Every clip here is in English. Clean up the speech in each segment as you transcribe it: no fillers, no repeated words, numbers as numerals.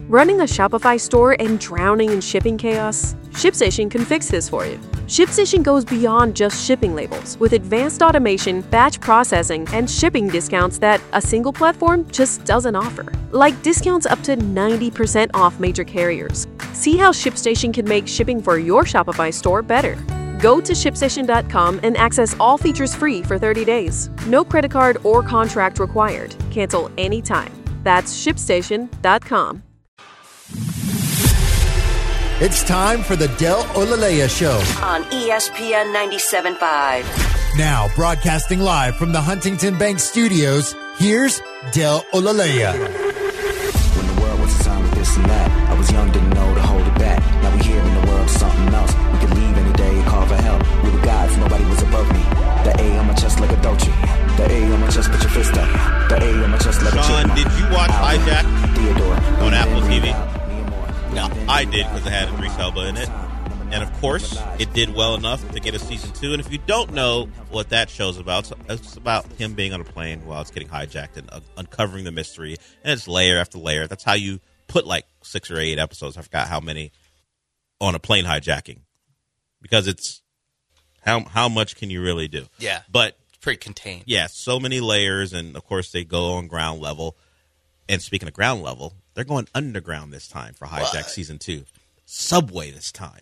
Running a Shopify store and drowning in shipping chaos? ShipStation can fix this for you. ShipStation goes beyond just shipping labels with advanced automation, batch processing, and shipping discounts that a single platform just doesn't offer. Like discounts up to 90% off major carriers. See how ShipStation can make shipping for your Shopify store better. Go to ShipStation.com and access all features free for 30 days. No credit card or contract required. Cancel anytime. That's ShipStation.com. It's time for the Del Olalea Show on ESPN 97.5. Now, broadcasting live from the Huntington Bank Studios, here's Del Olalea. When the world was a sign with this and that, I was young, didn't know to hold it back. Now we here in the world, something else. We could leave any day, call for help. We were gods, nobody was above me. The A on my chest like a Dolce. The A on my chest, put your fist up. The A on my chest like a Sean, chipmunk. did you watch Hijack Theodore on Apple TV? No, I did because it had Idris Elba in it. And, of course, it did well enough to get a season 2. And if you don't know what that show's about, it's about him being on a plane while it's getting hijacked and uncovering the mystery. And it's layer after layer. That's how you put, like, 6 or 8 episodes. I forgot how many on a plane hijacking. Because it's how much can you really do? Yeah. But it's pretty contained. Yeah, so many layers. And, of course, they go on ground level. And speaking of ground level, they're going underground this time for Hijack Season 2. Subway this time.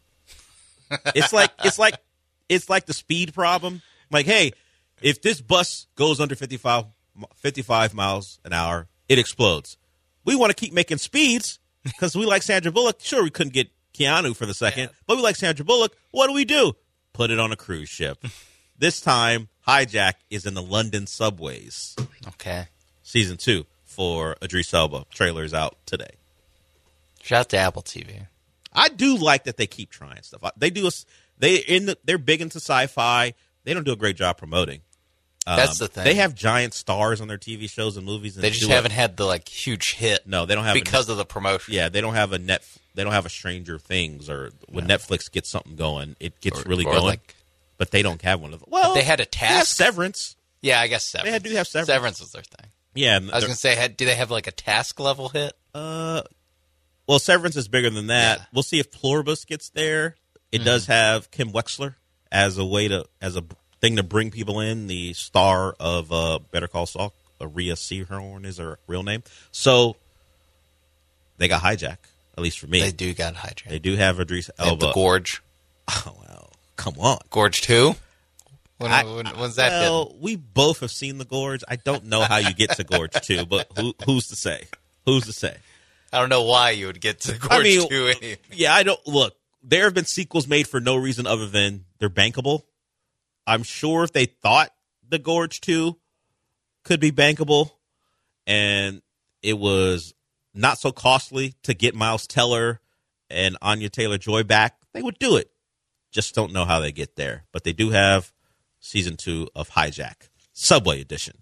It's like the speed problem. Like, hey, if this bus goes under 55 miles an hour, it explodes. We want to keep making speeds because we like Sandra Bullock. Sure, we couldn't get Keanu for the second, but we like Sandra Bullock. What do? Put it on a cruise ship. This time, Hijack is in the London subways. Okay. Season 2 for Idris Elba. Trailer's out today. Shout out to Apple TV. I do like that they keep trying stuff. They're big into sci-fi. They don't do a great job promoting. That's the thing. They have giant stars on their TV shows and movies. And they just haven't had the huge hit. No, they don't have because of the promotion. Yeah, they don't have They don't have a Stranger Things, or when Netflix gets something going, it gets really going. But they don't have one of them. Well, they had a task. They have Severance. Yeah, I guess Severance. They do have Severance. Severance was their thing. Yeah, I was going to say, do they have a task level hit? Well, Severance is bigger than that. Yeah. We'll see if Pluribus gets there. It does have Kim Wexler as a thing to bring people in. The star of Better Call Saul, Rhea Seehorn is her real name. So they got Hijack, at least for me. They do got Hijack. They do have Idris Elba. The Gorge. Oh, well, come on. Gorge 2? When's that hit? Well, we both have seen The Gorge. I don't know how you get to Gorge 2, but who's to say? Who's to say? I don't know why you would get to Gorge 2 anyway. Yeah, I don't. Look, there have been sequels made for no reason other than they're bankable. I'm sure if they thought The Gorge 2 could be bankable and it was not so costly to get Miles Teller and Anya Taylor-Joy back, they would do it. Just don't know how they get there. But they do have Season 2 of Hijack, Subway Edition.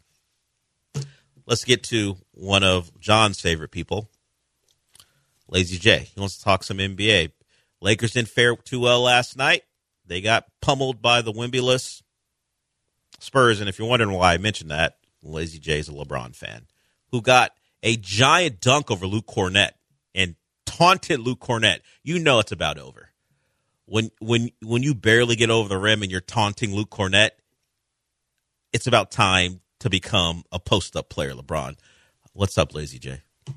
Let's get to one of John's favorite people, Lazy J. He wants to talk some NBA. Lakers didn't fare too well last night. They got pummeled by the Wemby-less Spurs. And if you're wondering why I mentioned that, Lazy J is a LeBron fan who got a giant dunk over Luke Cornett and taunted Luke Cornett. You know it's about over. When you barely get over the rim and you're taunting Luke Cornett, it's about time to become a post-up player, LeBron. What's up, Lazy J?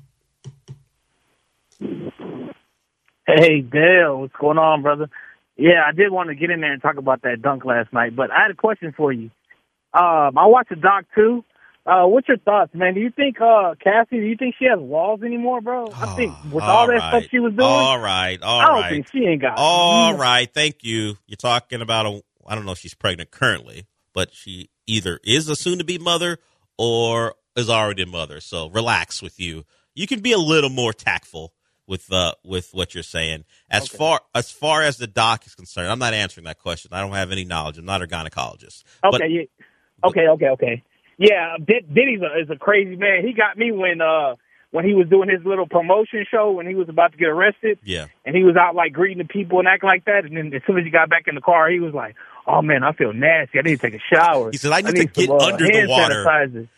Hey, Dale, what's going on, brother? Yeah, I did want to get in there and talk about that dunk last night, but I had a question for you. I watched the doc, too. What's your thoughts, man? Do you think, Cassie, do you think she has walls anymore, bro? I think with all that stuff she was doing. All right. I don't think she ain't got All right, thank you. You're talking about, I don't know if she's pregnant currently, but she either is a soon-to-be mother or is already a mother. So relax with you. You can be a little more tactful with what you're saying. As far as the doc is concerned, I'm not answering that question. I don't have any knowledge. I'm not a gynecologist. Okay. Okay. Yeah, Diddy is a crazy man. He got me when he was doing his little promotion show when he was about to get arrested. Yeah. And he was out greeting the people and acting like that. And then as soon as he got back in the car, he was like, "Oh man, I feel nasty. I need to take a shower. He said, I need to get under the water." Sanitizer.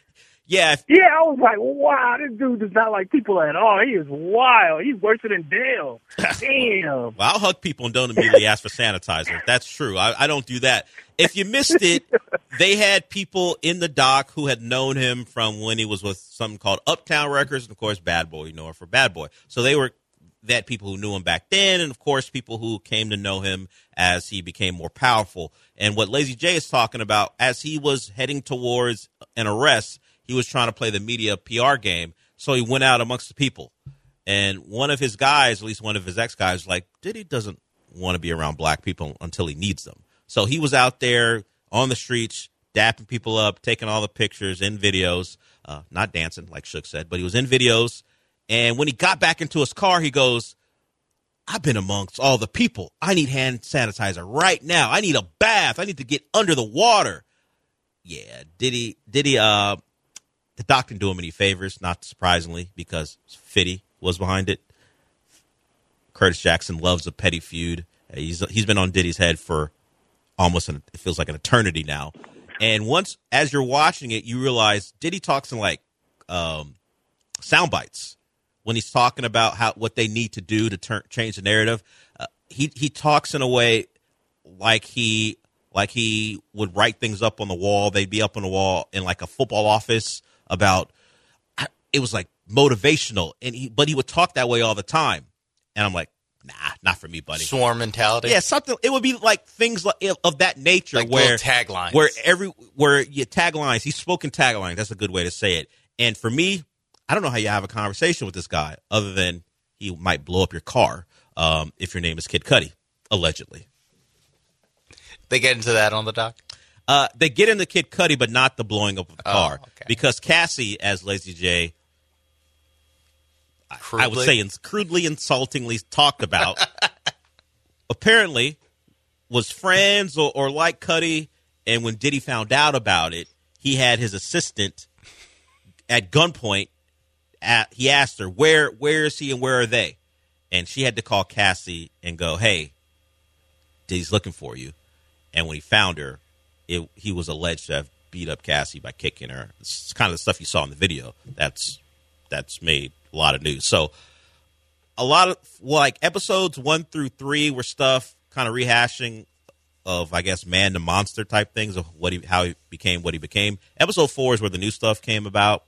Yeah. I was like, wow, this dude does not like people at all. He is wild. He's worse than Dale. Damn. Well, I'll hug people and don't immediately ask for sanitizer. That's true. I don't do that. If you missed it, they had people in the doc who had known him from when he was with something called Uptown Records, and, of course, Bad Boy. You know her for Bad Boy. So they had people who knew him back then, and, of course, people who came to know him as he became more powerful. And what Lazy J is talking about, as he was heading towards an arrest, he was trying to play the media PR game, so he went out amongst the people. And one of his guys, at least one of his ex-guys, was like, Diddy doesn't want to be around black people until he needs them. So he was out there on the streets, dapping people up, taking all the pictures and videos, not dancing, like Shook said, but he was in videos. And when he got back into his car, he goes, I've been amongst all the people. I need hand sanitizer right now. I need a bath. I need to get under the water. Yeah, Diddy, the doc didn't do him any favors, not surprisingly, because Fitty was behind it. Curtis Jackson loves a petty feud. He's been on Diddy's head for almost, it feels like an eternity now. And once, as you're watching it, you realize Diddy talks in like sound bites when he's talking about what they need to do to change the narrative. He talks in a way like he would write things up on the wall. They'd be up on the wall in like a football office about, it was like motivational, but he would talk that way all the time. And I'm like, nah, not for me, buddy. Swarm mentality. Yeah, something. It would be like things of that nature, like where taglines, where you taglines. He's spoken taglines. That's a good way to say it. And for me, I don't know how you have a conversation with this guy other than he might blow up your car if your name is Kid Cudi, allegedly. They get into that on the doc? They get into Kid Cudi, but not the blowing up of the car. Okay. Because Cassie, as Lazy J, I would say crudely, insultingly talked about, apparently was friends or like Cudi, and when Diddy found out about it, he had his assistant at gunpoint. He asked her, where is he and where are they? And she had to call Cassie and go, hey, Diddy's looking for you. And when he found her, he was alleged to have beat up Cassie by kicking her. It's kind of the stuff you saw in the video. That's made a lot of news. So a lot of like episodes 1 through 3 were stuff kind of rehashing of, I guess, man to monster type things of how he became what he became. Episode 4 is where the new stuff came about.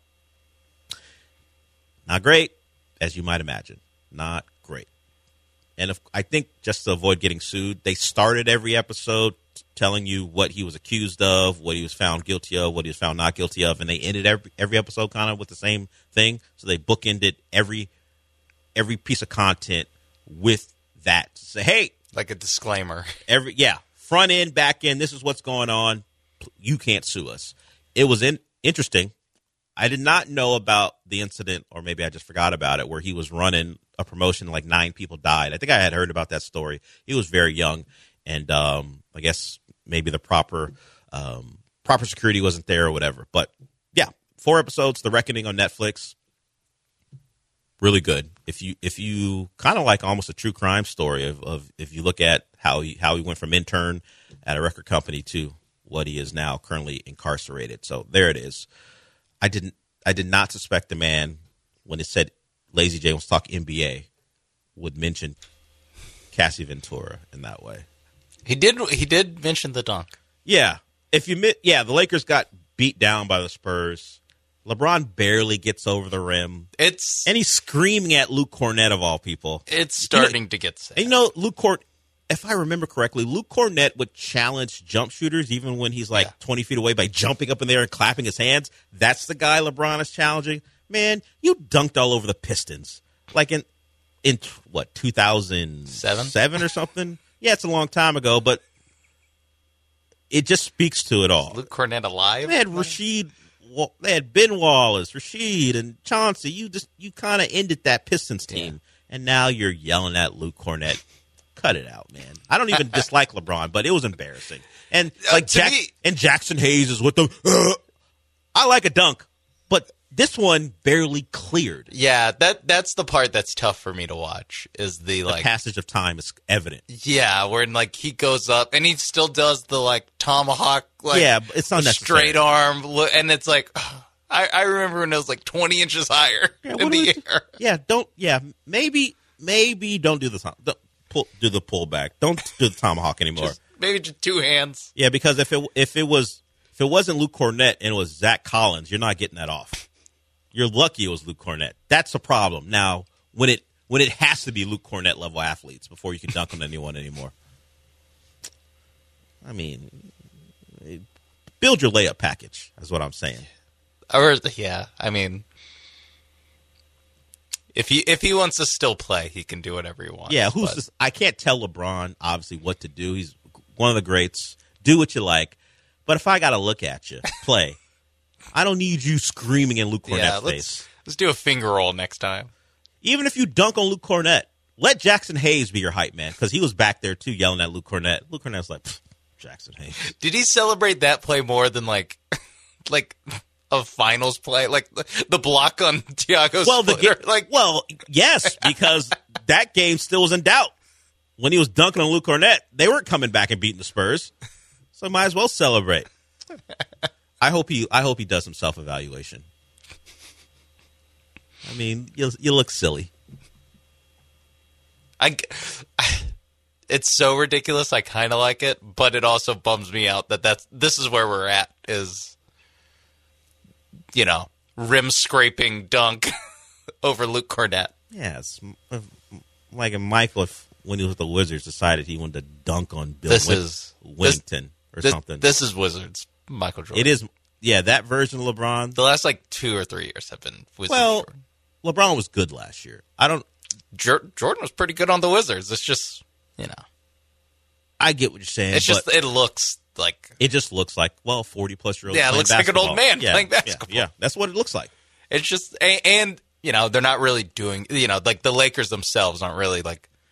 Not great, as you might imagine. Not great. And I think just to avoid getting sued, they started every episode telling you what he was accused of, what he was found guilty of, what he was found not guilty of, and they ended every episode kind of with the same thing. So they bookended every piece of content with that. To say, hey, like a disclaimer. Front end, back end, this is what's going on. You can't sue us. It was interesting. I did not know about the incident, or maybe I just forgot about it, where he was running a promotion, like 9 people died. I think I had heard about that story. He was very young, and I guess maybe the proper security wasn't there or whatever. But yeah, 4 episodes, The Reckoning on Netflix, really good. If you kind of like almost a true crime story of if you look at how he went from intern at a record company to what he is now, currently incarcerated. So there it is. I did not suspect the man, when it said Lazy J wants to talk NBA, would mention Cassie Ventura in that way. He did mention the dunk. Yeah. The Lakers got beat down by the Spurs. LeBron barely gets over the rim. And he's screaming at Luke Cornett, of all people. It's starting to get sad. And if I remember correctly, Luke Cornett would challenge jump shooters even when he's 20 feet away by jumping up in there and clapping his hands. That's the guy LeBron is challenging. Man, you dunked all over the Pistons. Like in 2007 or something? Yeah, it's a long time ago, but it just speaks to it all. Is Luke Cornett alive? They had Ben Wallace, Rasheed, and Chauncey. You kind of ended that Pistons team, and now you're yelling at Luke Cornett. Cut it out, man. I don't even dislike LeBron, but it was embarrassing. And Jackson Hayes is with them. I like a dunk, but this one barely cleared. Yeah, that's the part that's tough for me to watch. Is the passage of time is evident. Yeah, where he goes up and he still does the tomahawk. Yeah, it's not necessary. Straight arm, and it's like, I remember when it was like 20 inches higher in the air. Yeah, maybe don't do the do the pullback. Don't do the tomahawk anymore. Maybe just two hands. Yeah, because if it wasn't Luke Cornett and it was Zach Collins, you're not getting that off. You're lucky it was Luke Cornett. That's the problem. Now, when it has to be Luke Cornett level athletes before you can dunk on anyone anymore. I mean, build your layup package, is what I'm saying. Or yeah, I mean, if he wants to still play, he can do whatever he wants. Yeah, I can't tell LeBron obviously what to do. He's one of the greats. Do what you like. But if I got to look at you play, I don't need you screaming in Luke Cornett's face. Let's do a finger roll next time. Even if you dunk on Luke Cornett, let Jackson Hayes be your hype man, because he was back there too yelling at Luke Cornett. Luke Cornett's like, Jackson Hayes. Did he celebrate that play more than like a finals play, like the block on Thiago's footer? Well, yes, because that game still was in doubt. When he was dunking on Luke Cornett, they weren't coming back and beating the Spurs, so might as well celebrate. I hope he does some self-evaluation. I mean, you look silly. It's so ridiculous. I kind of like it, but it also bums me out that this is where we're at. Is, you know, rim scraping dunk over Luke Cornett. Yeah, it's like Michael, when he was with the Wizards, decided he wanted to dunk on Bill Wellington or something. This is Wizards, Michael Jordan. It is, yeah, that version of LeBron. The last 2 or 3 years have been Wizards. Well, LeBron was good last year. Jordan was pretty good on the Wizards. It's just, you know. I get what you're saying. It's just, it looks like. It just looks like, 40-plus-year-old. Yeah, it looks basketball. like an old man playing basketball. Yeah, that's what it looks like. It's just, and, you know, they're not really doing, you know, like the Lakers themselves aren't really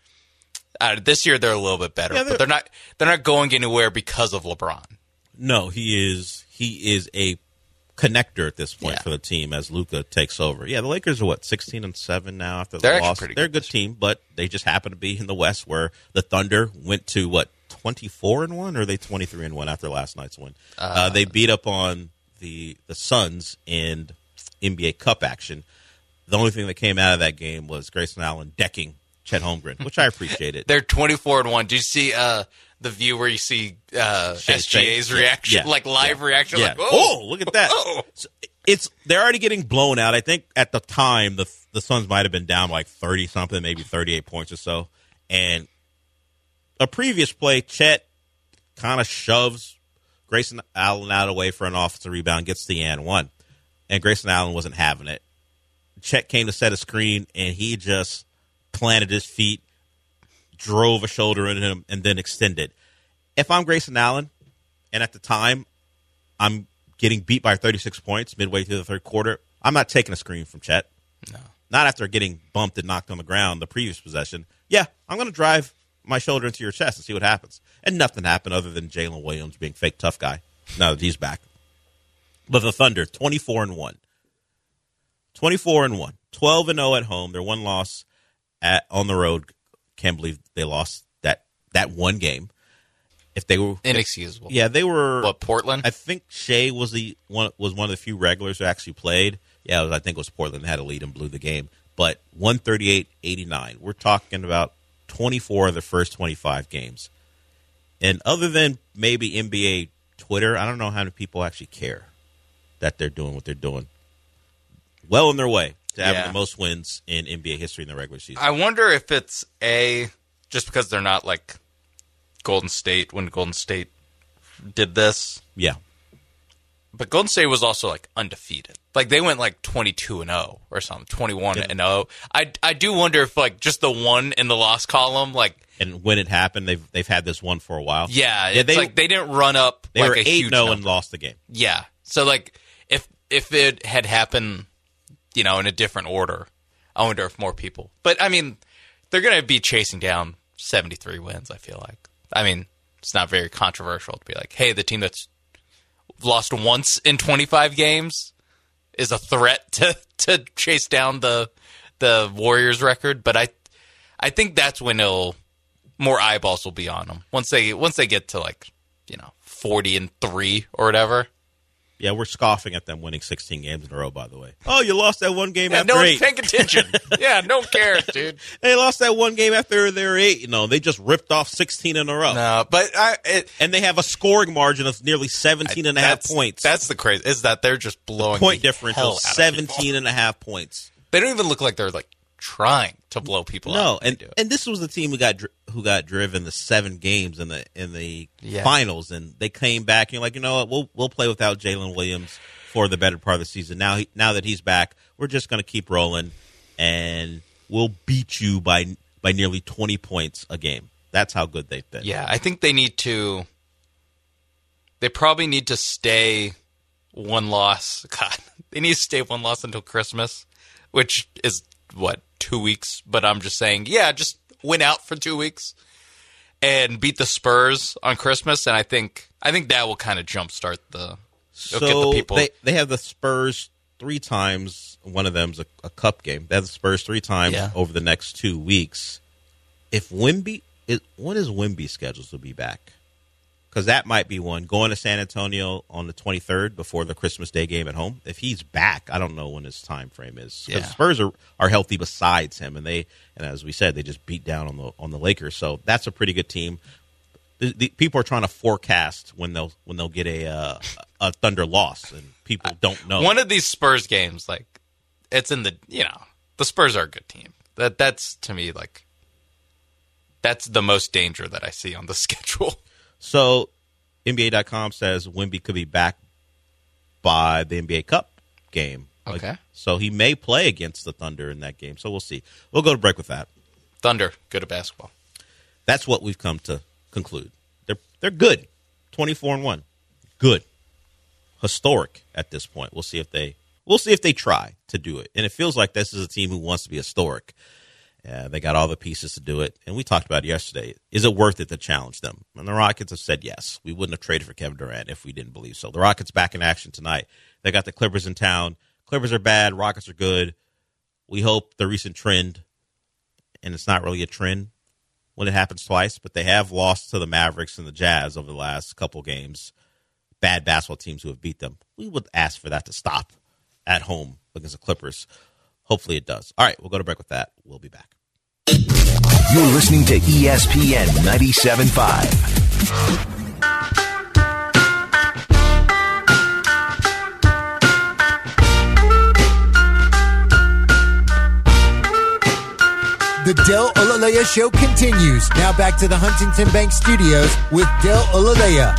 this year they're a little bit better, but they're not going anywhere because of LeBron. No, he is a connector at this point for the team as Luka takes over. Yeah, the Lakers are 16-7 now after the loss. They're a good team, but they just happen to be in the West, where the Thunder went to 24-1, or are they 23-1 after last night's win? They beat up on the Suns in NBA Cup action. The only thing that came out of that game was Grayson Allen decking Chet Holmgren, which I appreciated. They're 24-1. Do you see the view where you see SGA's reaction, live reaction? Yeah. Like, oh, look at that. So they're already getting blown out. I think at the time the Suns might have been down 30-something, maybe 38 points or so. And a previous play, Chet kind of shoves Grayson Allen out away for an offensive rebound, gets the and one. And Grayson Allen wasn't having it. Chet came to set a screen, and he just planted his feet, drove a shoulder into him, and then extended. If I'm Grayson Allen, and at the time I'm getting beat by 36 points midway through the third quarter, I'm not taking a screen from Chet. No. Not after getting bumped and knocked on the ground the previous possession. Yeah, I'm going to drive my shoulder into your chest and see what happens. And nothing happened other than Jalen Williams being fake tough guy now that he's back. But the Thunder, 24-1. 24-1. 12-0 at home. Their one loss on the road. Can't believe they lost that one game. If they were inexcusable. Yeah, they were. What, Portland? I think Shea was one of the few regulars who actually played. Yeah, I think it was Portland that had a lead and blew the game. But 138-89. We're talking about 24 of the first 25 games. And other than maybe NBA Twitter, I don't know how many people actually care that they're doing what they're doing. Well on their way to having the most wins in NBA history in the regular season. I wonder if it's just because they're not like Golden State when Golden State did this. Yeah. But Golden State was also undefeated. They went 22-0 or something, 21-0. I do wonder if just the one in the loss column and when it happened, they've had this one for a while. Yeah, it's they didn't run up. They were a 8-0 and lost the game. Yeah, so if it had happened, in a different order, I wonder if more people. But I mean, they're going to be chasing down 73 wins. I feel like. I mean, it's not very controversial to be like, hey, the team that's lost once in 25 games is a threat to chase down the Warriors record. But I think that's when more eyeballs will be on them once they get to 40-3 or whatever. Yeah, we're scoffing at them winning 16 games in a row, by the way. Oh, you lost that one game after no 8. one's paying attention. Yeah, no one cares, dude. They lost that one game after they were 8. They just ripped off 16 in a row. No, but and they have a scoring margin of nearly 17 and a half points. That's the crazy, is that they're just blowing point the differential, hell out of 17 and a half points. They don't even look like they're like trying to blow people out. No, and this was the team who got driven the 7 games in the finals, and they came back and you're like, you know what, we'll play without Jalen Williams for the better part of the season. Now that he's back, we're just going to keep rolling, and we'll beat you by nearly 20 points a game. That's how good they've been. Yeah, I think they probably need to stay one loss. God, they need to stay one loss until Christmas, which is, 2 weeks? But I'm just saying, just win out for 2 weeks and beat the Spurs on Christmas, and I think that will kind of jumpstart the. So get the people. They have the Spurs 3 times. One of them's a cup game. They have the Spurs 3 times over the next 2 weeks. If when is Wemby scheduled to be back? Because that might be one. Going to San Antonio on the 23rd before the Christmas Day game at home. If he's back, I don't know when his time frame is. Because the Spurs are healthy besides him, and as we said, they just beat down on the Lakers. So that's a pretty good team. The people are trying to forecast when they'll get a Thunder loss, and people don't know. One of these Spurs games, like it's in the Spurs are a good team. That's to me that's the most danger that I see on the schedule. So NBA.com says Wemby could be back by the NBA Cup game. Okay. So he may play against the Thunder in that game. So we'll see. We'll go to break with that. Thunder, good at basketball. That's what we've come to conclude. They're good. 24-1. Good. Historic at this point. We'll see if they try to do it. And it feels like this is a team who wants to be historic. They got all the pieces to do it. And we talked about it yesterday. Is it worth it to challenge them? And the Rockets have said yes. We wouldn't have traded for Kevin Durant if we didn't believe so. The Rockets back in action tonight. They got the Clippers in town. Clippers are bad. Rockets are good. We hope the recent trend, and it's not really a trend when it happens twice, but they have lost to the Mavericks and the Jazz over the last couple games. Bad basketball teams who have beat them. We would ask for that to stop at home against the Clippers. Hopefully it does. All right, we'll go to break with that. We'll be back. You're listening to ESPN 97.5. The Del Olalea Show continues. Now back to the Huntington Bank Studios with Del Olalea.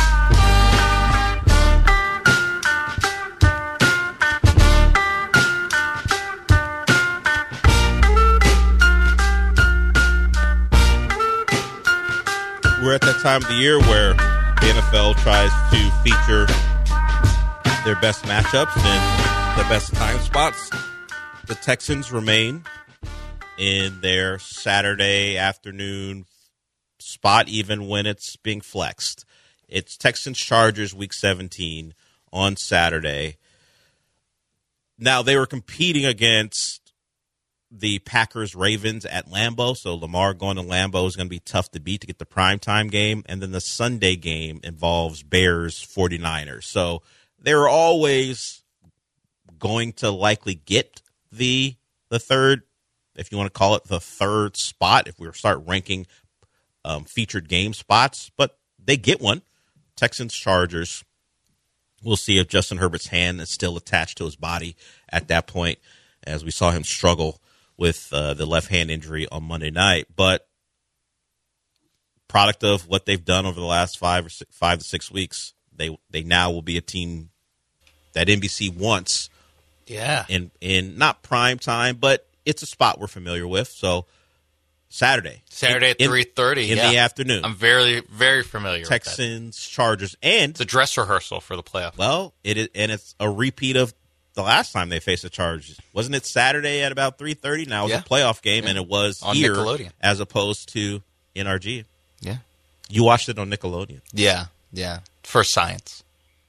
We're at that time of the year where the NFL tries to feature their best matchups and the best time spots. The Texans remain in their Saturday afternoon spot, even when it's being flexed. It's Texans-Chargers Week 17 on Saturday. Now, they were competing against the Packers-Ravens at Lambeau, so Lamar going to Lambeau is going to be tough to beat to get the primetime game, and then the Sunday game involves Bears-49ers. So they're always going to likely get the third, if you want to call it the third spot, if we start ranking featured game spots, but they get one. Texans-Chargers. We'll see if Justin Herbert's hand is still attached to his body at that point, as we saw him struggle with the left hand injury on Monday night. But product of what they've done over the last 5 to 6 weeks, they now will be a team that NBC wants. Yeah. In not prime time, but it's a spot we're familiar with. So Saturday at 3:30 in the afternoon. I'm very, very familiar with that. Texans, Chargers, and it's a dress rehearsal for the playoff. Well, it is, and it's a repeat of the last time they faced the Chargers. Wasn't it Saturday at about 3:30? Now it was a playoff game, and it was on here Nickelodeon as opposed to NRG. Yeah, you watched it on Nickelodeon. Yeah, for science.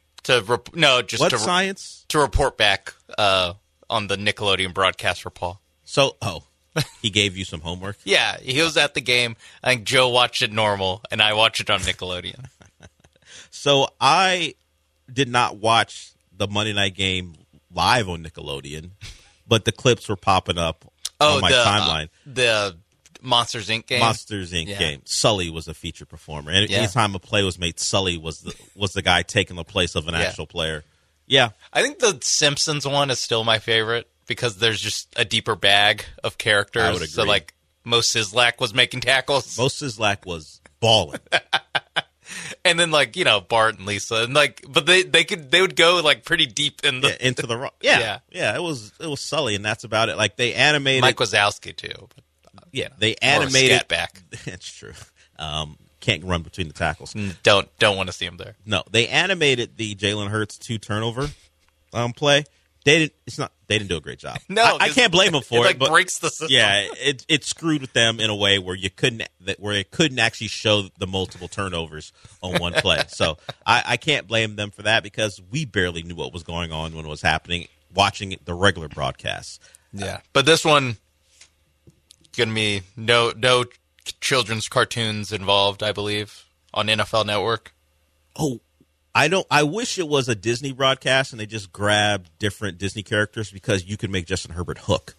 Science? To report back on the Nickelodeon broadcast for Paul. So, he gave you some homework? Yeah, he was at the game. I think Joe watched it normal, and I watched it on Nickelodeon. So I did not watch the Monday night game live on Nickelodeon, but the clips were popping up on my timeline. The Monsters Inc. game? Monsters Inc. game. Sully was a featured performer. And anytime a play was made, Sully was the guy taking the place of an actual player. Yeah. I think the Simpsons one is still my favorite because there's just a deeper bag of characters. I would agree. So, like, Mo Sizlak was making tackles. Mo Sizlak was balling. And then, like, Bart and Lisa, and like, but they would go like pretty deep into the rock. Yeah. It was Sully, and that's about it. Like they animated Mike Wazowski too. But, they animated. Scat back. It's true. Can't run between the tackles. Don't want to see him there. No, they animated the Jalen Hurts 2 turnover play. They didn't do a great job. No, I can't blame them for it. But breaks the system. Yeah, it screwed with them in a way where it couldn't actually show the multiple turnovers on one play. So I can't blame them for that because we barely knew what was going on when it was happening watching the regular broadcasts. Yeah, but this one gonna be no children's cartoons involved, I believe, on NFL Network. Oh. I wish it was a Disney broadcast and they just grabbed different Disney characters because you could make Justin Herbert Hook.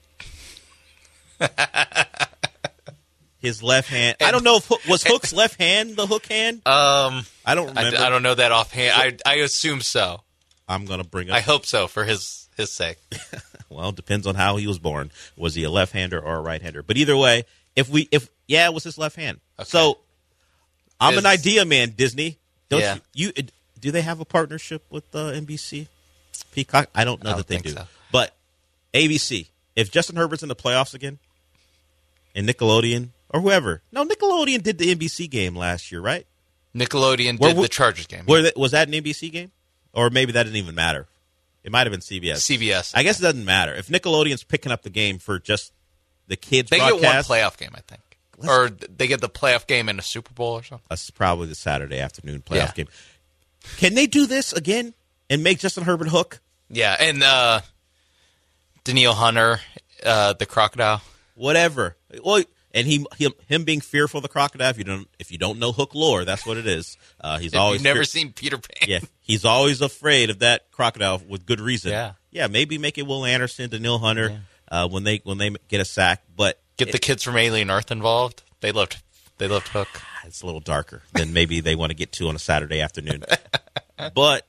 His left hand. I don't know if was Hook's left hand the hook hand. I don't remember. I don't know that offhand. I assume so. I'm gonna bring up. I hope so for his sake. Well, it depends on how he was born. Was he a left-hander or a right-hander? But either way, it was his left hand. Okay. So I'm an idea man, Disney. Don't you do they have a partnership with NBC? Peacock? I don't know that they do. So. But ABC, if Justin Herbert's in the playoffs again, and Nickelodeon or whoever. No, Nickelodeon did the NBC game last year, right? Nickelodeon did the Chargers game. Was that an NBC game? Or maybe that didn't even matter. It might have been CBS. CBS. I guess it doesn't matter. If Nickelodeon's picking up the game for just the kids they broadcast. They get one playoff game, I think. Or they get the playoff game in a Super Bowl or something. That's probably the Saturday afternoon playoff game. Can they do this again and make Justin Herbert Hook? Yeah, and Danielle Hunter, the crocodile. Whatever. Well, and him being fearful of the crocodile. If you don't know Hook lore, that's what it is. He's always never seen Peter Pan. Yeah, he's always afraid of that crocodile with good reason. Yeah. Maybe make it Will Anderson, Danielle Hunter when they get a sack, but. Get the kids from Alien Earth involved. They loved Hook. It's a little darker than maybe they want to get to on a Saturday afternoon. but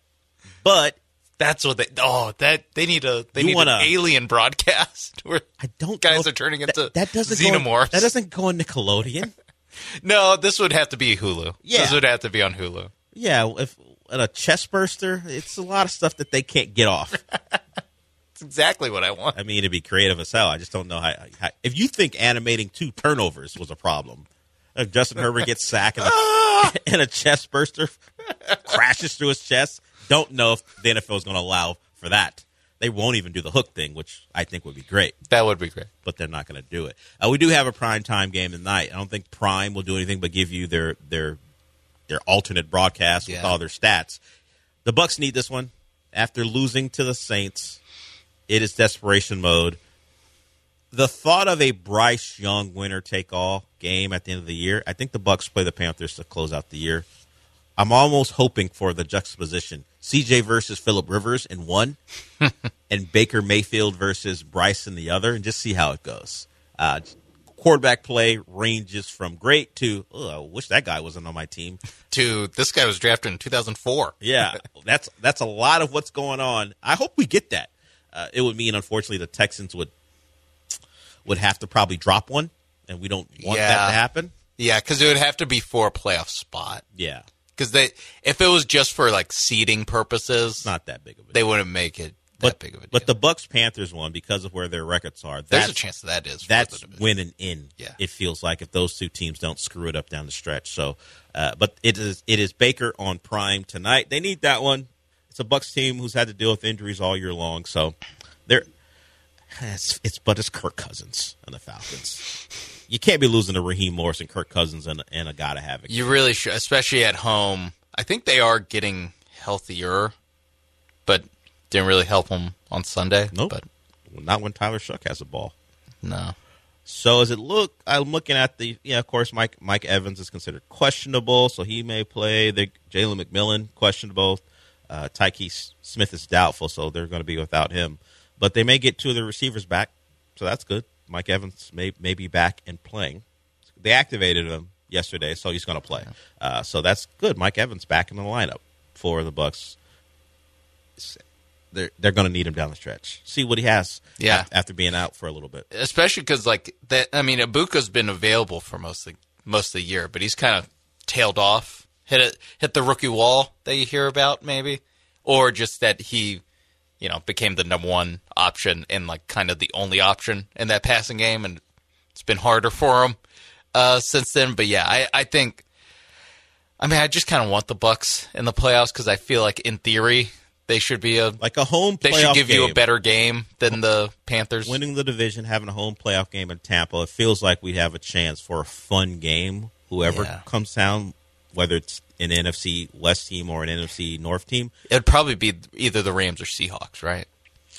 that's what they need an alien broadcast where guys are turning into xenomorphs. That doesn't go on Nickelodeon. No, this would have to be Hulu. Yeah. This would have to be on Hulu. Yeah, if a chest burster, it's a lot of stuff that they can't get off. That's exactly what I want. I mean, it'd be creative as hell. I just don't know how if you think animating 2 turnovers was a problem. If Justin Herbert gets sacked and a chest burster crashes through his chest, don't know if the NFL is going to allow for that. They won't even do the hook thing, which I think would be great. That would be great. But they're not going to do it. We do have a prime time game tonight. I don't think Prime will do anything but give you their alternate broadcast with all their stats. The Bucs need this one. After losing to the Saints, it is desperation mode. The thought of a Bryce Young winner-take-all game at the end of the year, I think the Bucs play the Panthers to close out the year. I'm almost hoping for the juxtaposition. CJ versus Phillip Rivers in one, and Baker Mayfield versus Bryce in the other, and just see how it goes. Quarterback play ranges from great to, I wish that guy wasn't on my team, to this guy was drafted in 2004. Yeah, that's a lot of what's going on. I hope we get that. It would mean, unfortunately, the Texans would have to probably drop one, and we don't want that to happen. Yeah, because it would have to be for a playoff spot. Yeah. Because if it was just for like seeding purposes, it's not that big of a deal. They wouldn't make it that big of a deal. But the Bucs-Panthers one, because of where their records are, there's a chance that's winning in. Yeah. It feels like if those 2 teams don't screw it up down the stretch. So, but it is Baker on Prime tonight. They need that one. It's a Bucs team who's had to deal with injuries all year long, so it's Kirk Cousins and the Falcons. You can't be losing to Raheem Morris and Kirk Cousins and a guy to have it. You really should, especially at home. I think they are getting healthier, but didn't really help them on Sunday. Nope. But not when Tyler Shough has the ball. No. So as it look, I'm looking at of course, Mike Evans is considered questionable, so he may play. Jalen McMillan, questionable. Tyke Smith is doubtful, so they're going to be without him. But they may get two of the receivers back, so that's good. Mike Evans may be back and playing. They activated him yesterday, so he's going to play. So that's good. Mike Evans back in the lineup for the Bucs. They're going to need him down the stretch. See what he has after being out for a little bit. Especially because, Ibuka's been available for most of the year, but he's kind of tailed off, hit the rookie wall that you hear about, maybe, or just that he, became the number one option and kind of the only option in that passing game, and it's been harder for him since then. But yeah, I think, I just kind of want the Bucs in the playoffs because I feel like in theory they should be a home playoff They should give game. you a better game than the Panthers. Winning the division, having a home playoff game in Tampa, it feels like we have a chance for a fun game. Whoever comes down, whether it's an NFC West team or an NFC North team. It'd probably be either the Rams or Seahawks, right?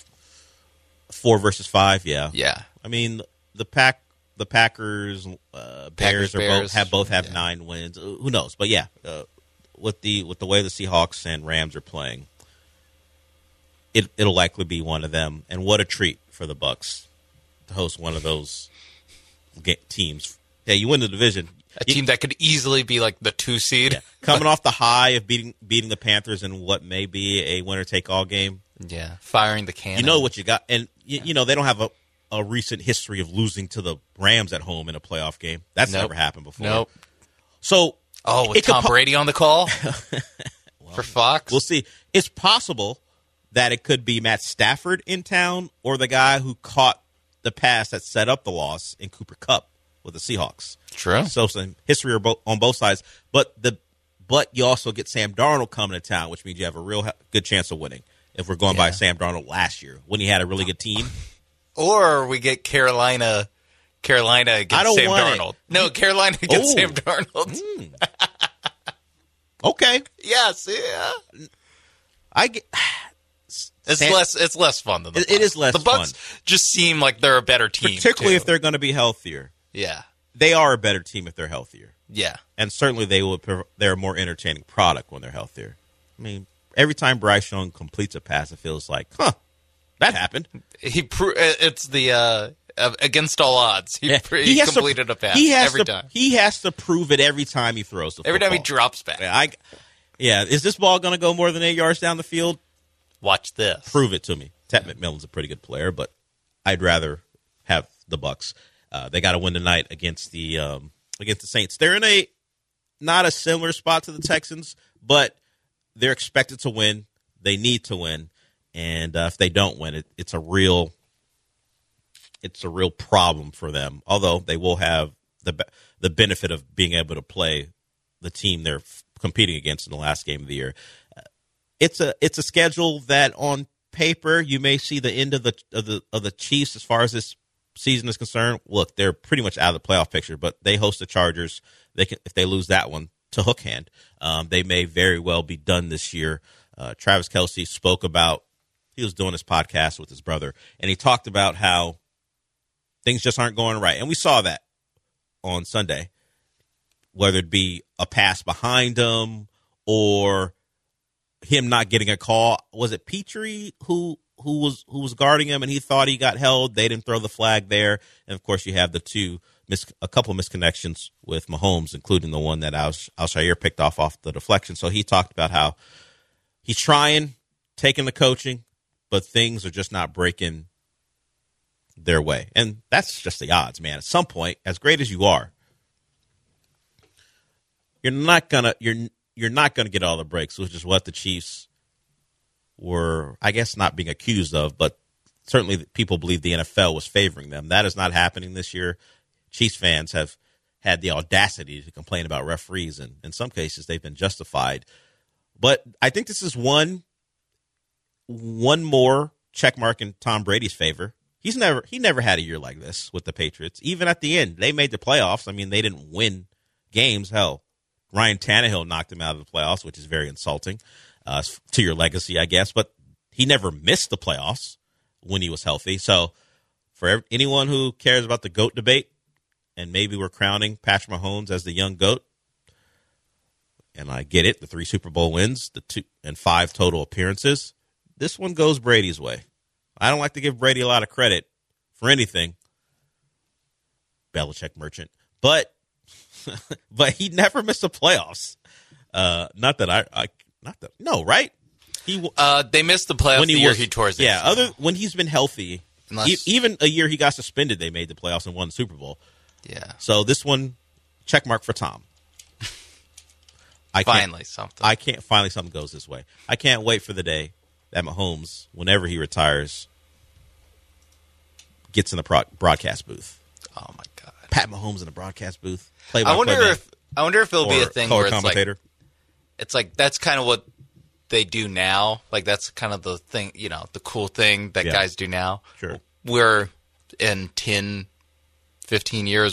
4 versus 5, yeah. Yeah. I mean, the Packers, Bears both have 9 wins. Who knows? But yeah, with the way the Seahawks and Rams are playing, it'll likely be one of them. And what a treat for the Bucs to host one of those teams. Yeah, you win the division. A team that could easily be like the 2 seed. Yeah. Coming off the high of beating the Panthers in what may be a winner-take-all game. Yeah, firing the cannon. You know what you got. And, they don't have a recent history of losing to the Rams at home in a playoff game. That's never happened before. Nope. So, with Tom Brady on the call for Fox? We'll see. It's possible that it could be Matt Stafford in town or the guy who caught the pass that set up the loss in Cooper Kupp with the Seahawks. True. So some history on both sides. But you also get Sam Darnold coming to town, which means you have a real good chance of winning. If we're going by Sam Darnold last year, when he had a really good team. Or we get Carolina against Sam Darnold. No, Carolina against Sam Darnold. Okay. Yes, yeah. It's less fun than the Bucs. It is less fun. The Bucs just seem like they're a better team. Particularly if they're going to be healthier. Yeah. They are a better team if they're healthier. Yeah. And certainly they're a more entertaining product when they're healthier. I mean, every time Bryce Young completes a pass, it feels like, that happened. It's the against all odds. He completed a pass every time. He has to prove it every time he throws the football. Every time he drops back. Is this ball going to go more than 8 yards down the field? Watch this. Prove it to me. Ted McMillan's a pretty good player, but I'd rather have the Bucs. They got to win tonight against the Saints. They're in not a similar spot to the Texans, but they're expected to win. They need to win, and if they don't win, it's a real problem for them. Although they will have the benefit of being able to play the team they're competing against in the last game of the year. It's a schedule that on paper you may see the end of the Chiefs as far as this season is concerned. Look, they're pretty much out of the playoff picture, but they host the Chargers. If they lose that one to hook hand, they may very well be done this year. Travis Kelce spoke about, he was doing his podcast with his brother, and he talked about how things just aren't going right. And we saw that on Sunday, whether it be a pass behind him or him not getting a call. Was it Petrie who was guarding him and he thought he got held? They didn't throw the flag there. And, of course, you have a couple of misconnections with Mahomes, including the one that Al-Shaair picked off the deflection. So he talked about how he's taking the coaching, but things are just not breaking their way. And that's just the odds, man. At some point, as great as you are, you're not gonna get all the breaks, which is what the Chiefs were, I guess, not being accused of, but certainly people believe the NFL was favoring them. That is not happening this year. Chiefs fans have had the audacity to complain about referees, and in some cases they've been justified. But I think this is one more check mark in Tom Brady's favor. He never had a year like this with the Patriots. Even at the end, they made the playoffs. I mean, they didn't win games. Hell, Ryan Tannehill knocked him out of the playoffs, which is very insulting to your legacy, I guess. But he never missed the playoffs when he was healthy. So for anyone who cares about the GOAT debate, and maybe we're crowning Patrick Mahomes as the young GOAT, And I get it, the 3 Super Bowl wins, the 2 and 5 total appearances. This one goes Brady's way. I don't like to give Brady a lot of credit for anything. Belichick merchant. But he never missed the playoffs. Right? They missed the playoffs when the year he tore his ACL. When he's been healthy. Even a year he got suspended, they made the playoffs and won the Super Bowl. Yeah. So this one, check mark for Tom. Finally something goes this way. I can't wait for the day that Mahomes, whenever he retires, gets in the broadcast booth. Oh my God. Pat Mahomes in the broadcast booth. I wonder if it'll be a thing where it's like that's kind of what they do now. Like that's kind of the thing, the cool thing that guys do now. Sure. We're in 10, 15 years,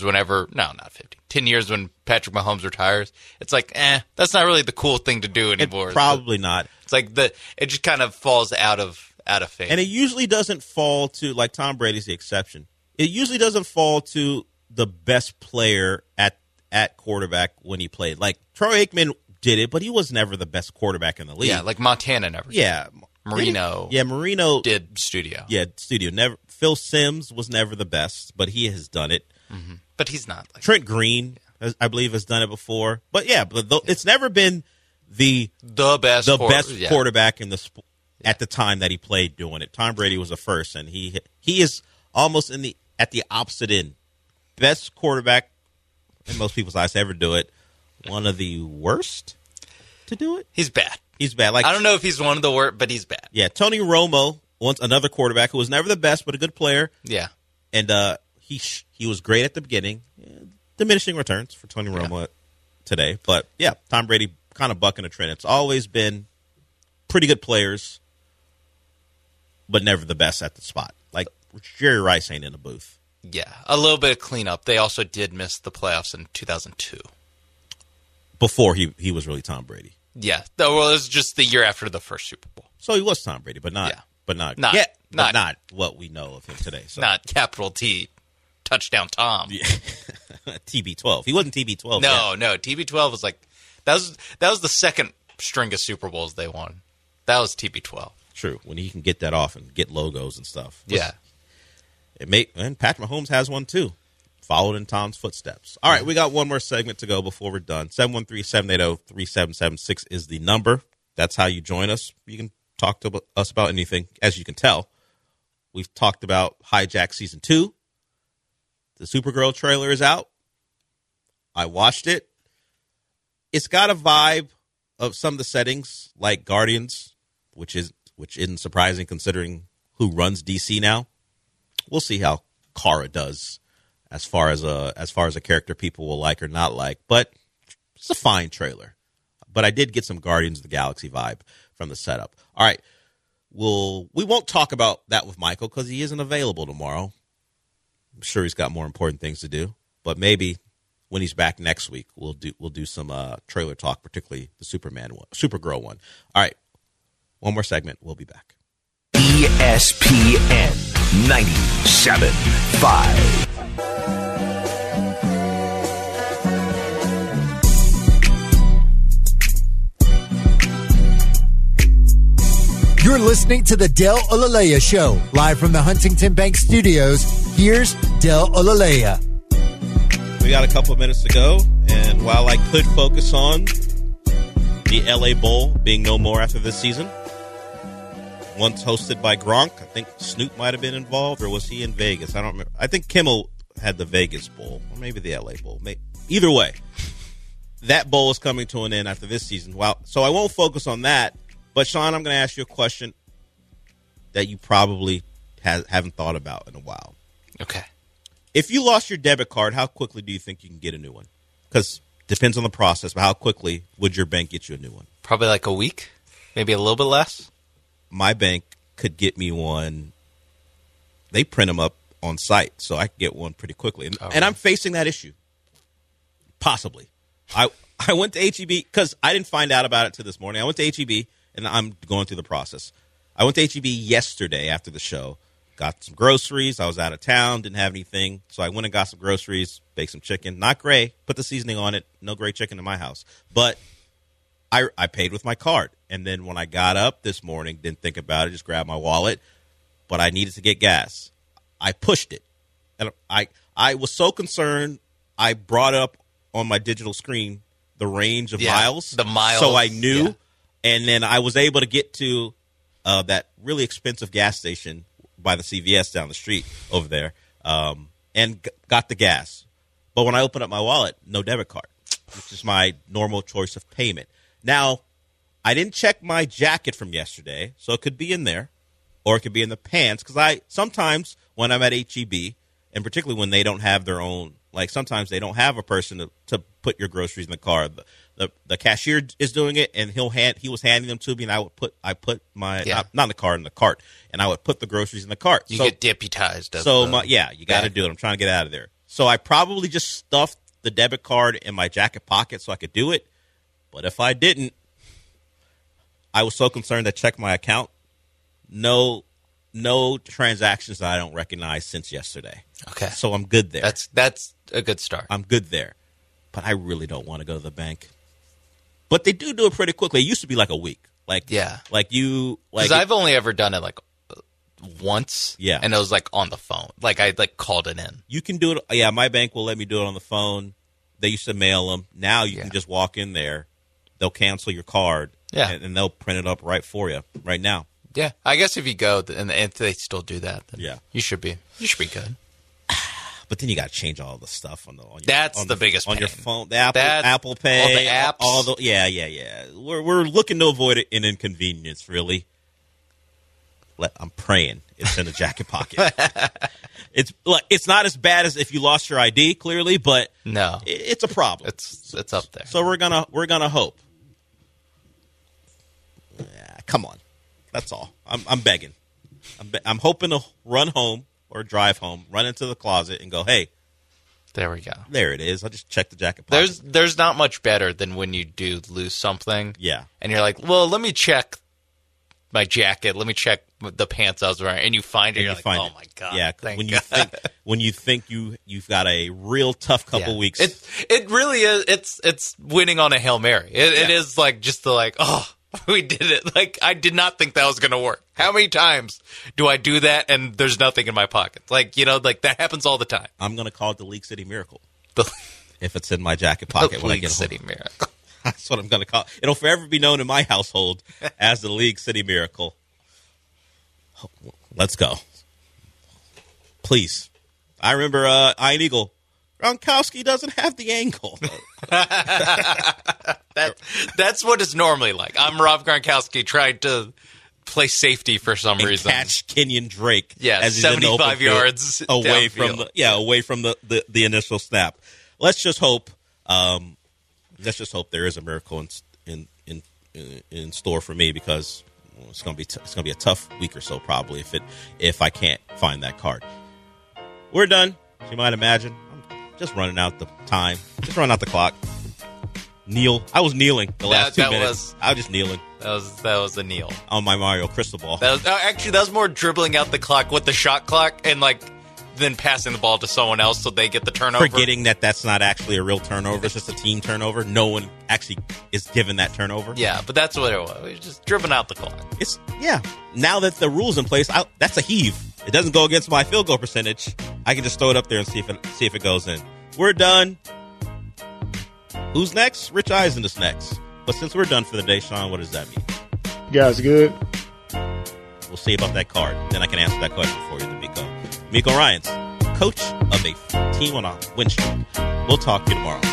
10 years when Patrick Mahomes retires, it's like, that's not really the cool thing to do anymore. Probably not. It's like it just kind of falls out of fame. And it usually doesn't fall to, like Tom Brady's the exception. It usually doesn't fall to the best player at quarterback when he played. Like Troy Aikman did it, but he was never the best quarterback in the league. Yeah, like Montana never did. Yeah. Marino. Yeah, Marino did studio. Yeah, studio. Never. Phil Simms was never the best, but he has done it. Mm-hmm. But he's not. Trent Green, I believe, has done it before. But it's never been the best quarterback in the at the time that he played doing it. Tom Brady was the first, and he is almost at the opposite end. Best quarterback in most people's eyes to ever do it. One of the worst to do it. He's bad. Like, I don't know if he's one of the worst, but he's bad. Yeah, Tony Romo, once another quarterback who was never the best, but a good player. Yeah, and he was great at the beginning. Diminishing returns for Tony Romo today, but Tom Brady kind of bucking a trend. It's always been pretty good players, but never the best at the spot. Like Jerry Rice ain't in the booth. Yeah, a little bit of cleanup. They also did miss the playoffs in 2002. Before he was really Tom Brady. Yeah, well, it was just the year after the first Super Bowl. So he was Tom Brady, but not what we know of him today. So. Not capital T, touchdown Tom. Yeah. TB12. He wasn't TB12. No. TB12 was like that was the second string of Super Bowls they won. That was TB12. True. When he can get that off and get logos and stuff. Yeah. And Patrick Mahomes has one too. Followed in Tom's footsteps. All right, we got one more segment to go before we're done. 713-780-3776 is the number. That's how you join us. You can talk to us about anything. As you can tell, we've talked about Hijack Season 2. The Supergirl trailer is out. I watched it. It's got a vibe of some of the settings like Guardians, which isn't surprising considering who runs DC now. We'll see how Kara does. As far as a character people will like or not like, but it's a fine trailer. But I did get some Guardians of the Galaxy vibe from the setup. All right, we won't talk about that with Michael because he isn't available tomorrow. I'm sure he's got more important things to do. But maybe when he's back next week, we'll do some trailer talk, particularly the Supergirl one. All right, one more segment. We'll be back. ESPN 97.5. You're listening to the Del Olalea Show, live from the Huntington Bank Studios. Here's Del Olalea. We got a couple of minutes to go, and while I could focus on the LA Bowl being no more after this season, once hosted by Gronk, I think Snoop might have been involved, or was he in Vegas? I don't remember. I think Kimmel had the Vegas Bowl, or maybe the LA Bowl. Either way, that bowl is coming to an end after this season. So I won't focus on that. But, Sean, I'm going to ask you a question that you probably haven't thought about in a while. Okay. If you lost your debit card, how quickly do you think you can get a new one? Because it depends on the process, but how quickly would your bank get you a new one? Probably like a week, maybe a little bit less. My bank could get me one. They print them up on site, so I could get one pretty quickly. And I'm facing that issue. Possibly. I went to HEB because I didn't find out about it till this morning. I went to HEB. And I'm going through the process. I went to HEB yesterday after the show, got some groceries. I was out of town, didn't have anything. So I went and got some groceries, baked some chicken. Not gray, put the seasoning on it. No gray chicken in my house. But I paid with my card. And then when I got up this morning, didn't think about it, just grabbed my wallet, but I needed to get gas. I pushed it. And I was so concerned, I brought up on my digital screen the range of miles. The miles. So I knew. Yeah. And then I was able to get to that really expensive gas station by the CVS down the street over there and got the gas. But when I opened up my wallet, no debit card, which is my normal choice of payment. Now, I didn't check my jacket from yesterday, so it could be in there or it could be in the pants because sometimes when I'm at HEB, and particularly when they don't have their own, like sometimes they don't have a person to put your groceries in the car. The cashier is doing it, and he was handing them to me, and I put my not in the car, in the cart, and I would put the groceries in the cart. You get deputized. So you got to do it. I'm trying to get out of there. So I probably just stuffed the debit card in my jacket pocket so I could do it. But if I didn't, I was so concerned to check my account. No transactions that I don't recognize since yesterday. Okay. So I'm good there. That's a good start. I'm good there. But I really don't want to go to the bank. But they do it pretty quickly. It used to be like a week. Because I've only ever done it like once. Yeah. And it was like on the phone. Like I called it in. You can do it. Yeah, my bank will let me do it on the phone. They used to mail them. Now you can just walk in there. They'll cancel your card. Yeah. And they'll print it up right for you right now. Yeah, I guess if you go and if they still do that, then you should be good. But then you got to change all the stuff on the biggest on pain. Your phone, the Apple Pay, all the apps, yeah. We're looking to avoid an inconvenience. Really, I'm praying it's in the jacket pocket. It's not as bad as if you lost your ID, clearly, but no, it's a problem. It's up there. So we're gonna hope. Yeah, come on. That's all. I'm begging. I'm hoping to run home or drive home, run into the closet, and go, hey. There we go. There it is. I'll just check the jacket pocket. There's not much better than when you do lose something. Yeah. And you're like, well, let me check my jacket. Let me check the pants I was wearing. And you find it. And you're like, oh, my God. Yeah. When you think you've got a real tough couple weeks. It really is. It's winning on a Hail Mary. It is like just we did it. Like, I did not think that was going to work. How many times do I do that and there's nothing in my pocket? Like, that happens all the time. I'm going to call it the League City Miracle. If it's in my jacket pocket when I get home. League City Miracle. That's what I'm going to call it. It'll forever be known in my household as the League City Miracle. Let's go. Please. I remember Iron Eagle. Gronkowski doesn't have the angle. That's what it's normally like. I'm Rob Gronkowski trying to play safety for some reason. Catch Kenyon Drake. Yeah, as he's 75 yards away from the initial snap. Let's just hope. There is a miracle in store for me because it's going to be a tough week or so probably if I can't find that card. We're done. As you might imagine. Just running out the time. Just running out the clock. I was kneeling the last 2 minutes. I was just kneeling. That was a kneel. On my Mario crystal ball. That was more dribbling out the clock with the shot clock and then passing the ball to someone else so they get the turnover. Forgetting that's not actually a real turnover. It's just a team turnover. No one actually is given that turnover. Yeah, but that's what it was. We were just dribbling out the clock. Now that the rule's in place, that's a heave. It doesn't go against my field goal percentage. I can just throw it up there and see if it goes in. We're done. Who's next? Rich Eisen is next. But since we're done for the day, Sean, what does that mean? You guys good? We'll see about that card. Then I can answer that question for you, D'Amico Ryans, coach of a team on a win streak. We'll talk to you tomorrow.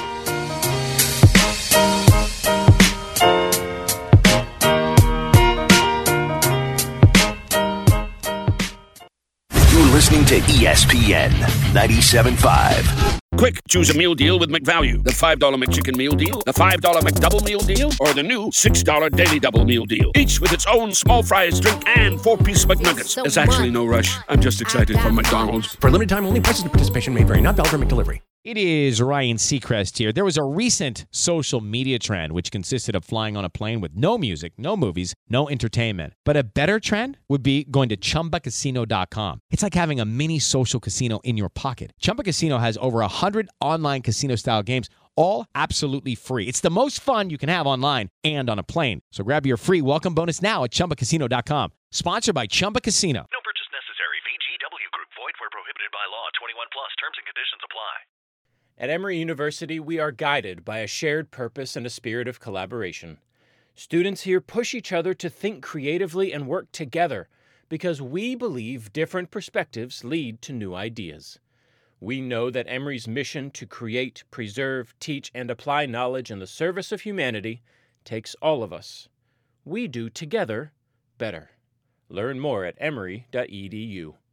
Listening to ESPN 97.5. Quick, choose a meal deal with McValue. The $5 McChicken meal deal, the $5 McDouble meal deal, or the new $6 Daily Double meal deal. Each with its own small fries, drink, and 4-piece McNuggets. There's actually no rush. I'm just excited for McDonald's. For limited time only, prices and participation may vary. Not valid for McDelivery. It is Ryan Seacrest here. There was a recent social media trend which consisted of flying on a plane with no music, no movies, no entertainment. But a better trend would be going to ChumbaCasino.com. It's like having a mini social casino in your pocket. Chumba Casino has over 100 online casino-style games, all absolutely free. It's the most fun you can have online and on a plane. So grab your free welcome bonus now at ChumbaCasino.com. Sponsored by Chumba Casino. No purchase necessary. VGW Group. Void where prohibited by law. 21 plus. Terms and conditions apply. At Emory University, we are guided by a shared purpose and a spirit of collaboration. Students here push each other to think creatively and work together because we believe different perspectives lead to new ideas. We know that Emory's mission to create, preserve, teach, and apply knowledge in the service of humanity takes all of us. We do together better. Learn more at emory.edu.